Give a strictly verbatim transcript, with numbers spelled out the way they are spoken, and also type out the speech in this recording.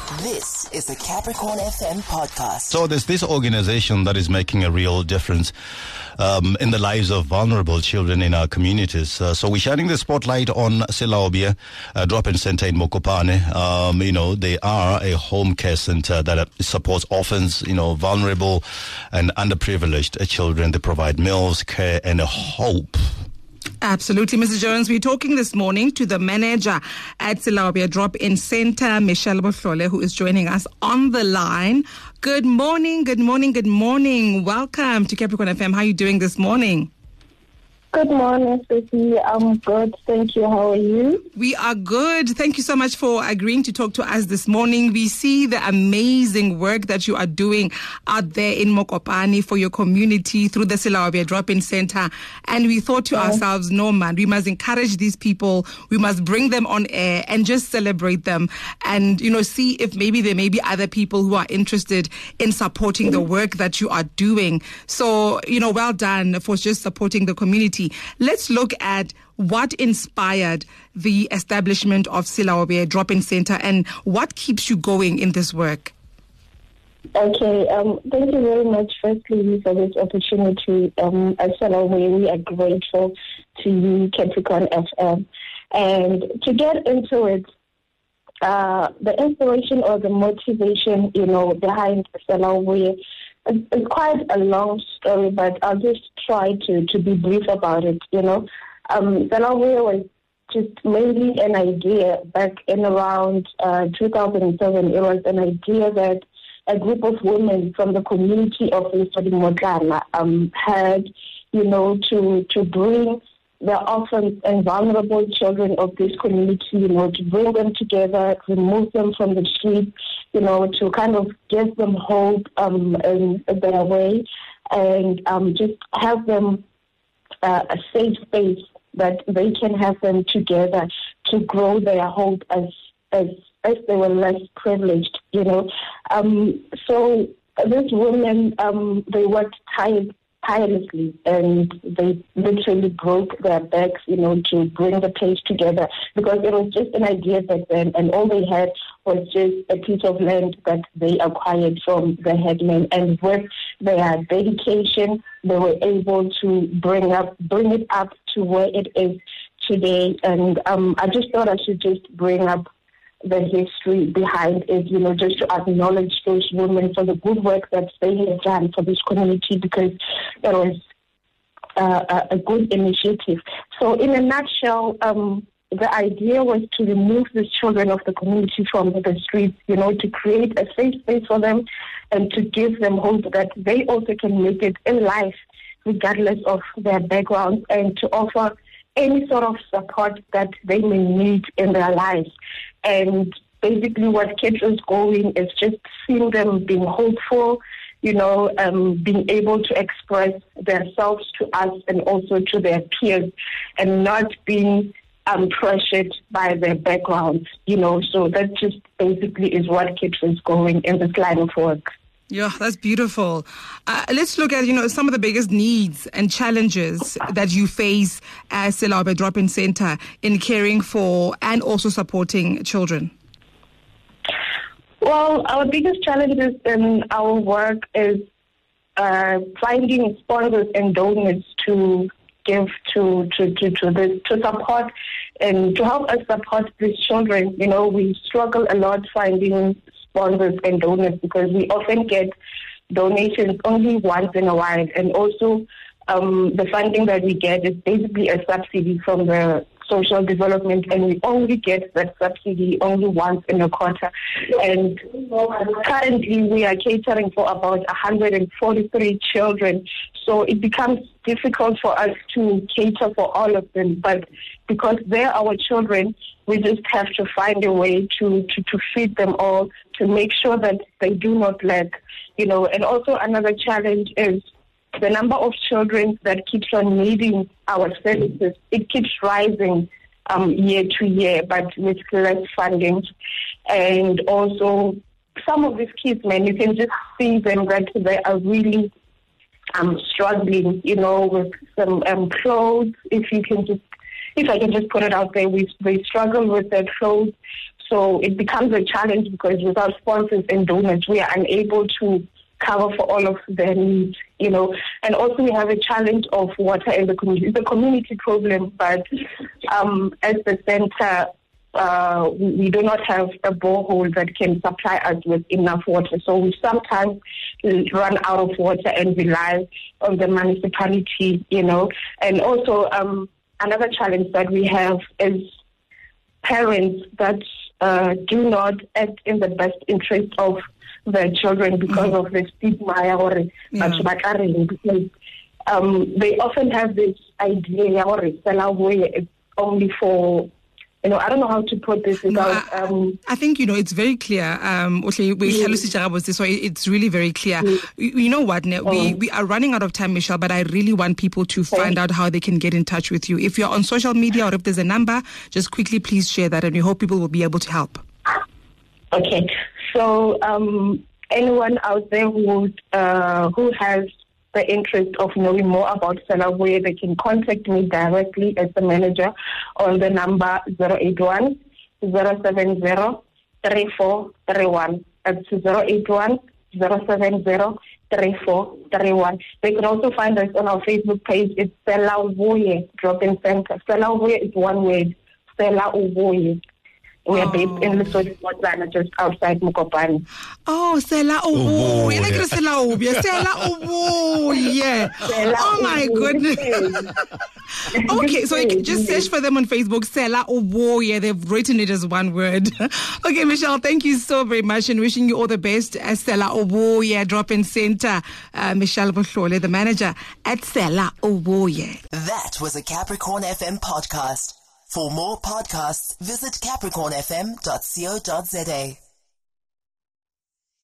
This is the Capricorn F M podcast. So there's this organization that is making a real difference um, in the lives of vulnerable children in our communities. Uh, so we're shining the spotlight on Selaobia uh, Drop-In Center in Mokopane. Um, you know, they are a home care center that uh, supports orphans, you know, vulnerable and underprivileged children. They provide meals, care, and a hope. Absolutely, Missus Jones. We're talking this morning to the manager at Selaobia Drop-In Center, Michelle Bohlole, who is joining us on the line. Good morning, good morning, good morning. Welcome to Capricorn F M. How are you doing this morning? Good morning, Sophie. I'm good. Thank you. How are you? We are good. Thank you so much for agreeing to talk to us this morning. We see the amazing work that you are doing out there in Mokopane for your community through the Selaobia Drop-In Center. And we thought to yeah. ourselves, no, man, we must encourage these people. We must bring them on air and just celebrate them and, you know, see if maybe there may be other people who are interested in supporting the work that you are doing. So, you know, well done for just supporting the community. Let's look at what inspired the establishment of Selaobia Drop-In Center and what keeps you going in this work. Okay, um, thank you very much, firstly, for this opportunity. Um, at Selaobia, we are grateful to you, Capricorn F M. And to get into it, uh, the inspiration or the motivation, you know, behind Selaobia, it's quite a long story, but I'll just try to, to be brief about it, you know. Um, Selaobia was just mainly an idea back in around uh, two thousand seven. It was an idea that a group of women from the community of Motlana um, had, you know, to, to bring the orphans and vulnerable children of this community, you know, to bring them together, remove them from the street, you know, to kind of give them hope um, in their way, and um, just have them uh, a safe space that they can have them together to grow their hope as as as they were less privileged, you know. Um, so these women, um, they worked tired. tirelessly, and they literally broke their backs, you know, to bring the place together, because it was just an idea back then, and all they had was just a piece of land that they acquired from the headman, and with their dedication, they were able to bring up, bring it up to where it is today. And um, I just thought I should just bring up the history behind it, you know, just to acknowledge those women for the good work that they have done for this community, because it was uh, a, a good initiative. So in a nutshell, um, the idea was to remove the children of the community from the streets, you know, to create a safe space for them and to give them hope that they also can make it in life, regardless of their background, and to offer any sort of support that they may need in their lives. And basically what keeps us going is just seeing them being hopeful, you know, um, being able to express themselves to us and also to their peers, and not being um, pressured by their backgrounds, you know. So that just basically is what keeps us going in this line of work. Yeah, that's beautiful. Uh, let's look at, you know, some of the biggest needs and challenges that you face as Selaobia Drop-In Center in caring for and also supporting children. Well, our biggest challenges in our work is uh, finding sponsors and donors to give to to to to, this, to support and to help us support these children. You know, we struggle a lot finding sponsors and donors, because we often get donations only once in a while, and also um, the funding that we get is basically a subsidy from the social development, and we only get that subsidy only once in a quarter. And currently we are catering for about one hundred forty-three children, so it becomes difficult for us to cater for all of them, but because they're our children, we just have to find a way to, to, to feed them all, to make sure that they do not lack, you know. And also another challenge is the number of children that keeps on needing our services. It keeps rising um, year to year, but with less funding. And also some of these kids, man, you can just see them that they are really um, struggling, you know, with some um, clothes. If you can just, if I can just put it out there, we they struggle with their clothes. So it becomes a challenge because without sponsors and donors, we are unable to cover for all of their needs, you know. And also we have a challenge of water in the community. It's a community problem, but um, as the center, uh, we, we do not have a borehole that can supply us with enough water. So we sometimes run out of water and rely on the municipality, you know. And also um, another challenge that we have is parents that uh, do not act in the best interest of their children because mm-hmm. of the stigma or yeah. because um, they often have this idea or it's only for, you know, I don't know how to put this without... No, I, um, I think, you know, it's very clear. Um, mm. So it's really very clear. Mm. You know what, ne? we, we are running out of time, Michelle, but I really want people to okay. find out how they can get in touch with you. If you're on social media or if there's a number, just quickly please share that, and we hope people will be able to help. Okay. So um, anyone out there who, uh, who has the interest of knowing more about Selavuye, they can contact me directly as the manager on the number zero eight one, zero seven zero, three four three one. That's zero eight one, zero seven zero, three four three one. They can also find us on our Facebook page. It's Selavuye Drop-in Center. Selavuye is one word. Selavuye. We are based in Lesotho, Botswana, just outside Mokopane. Oh, Sela Ubu. You like Sela Ubu. Sela Ubu. Yeah. Oh my goodness. Okay, so you can just search for them on Facebook. Sela Ubu. Yeah, they've written it as one word. Okay, Michelle, thank you so very much and wishing you all the best at Sela Ubu. Yeah, Drop-in Center. Uh, Michelle Bohlole, the manager at Sela Ubu. Yeah. That was a Capricorn F M podcast. For more podcasts, visit capricorn f m dot co dot za.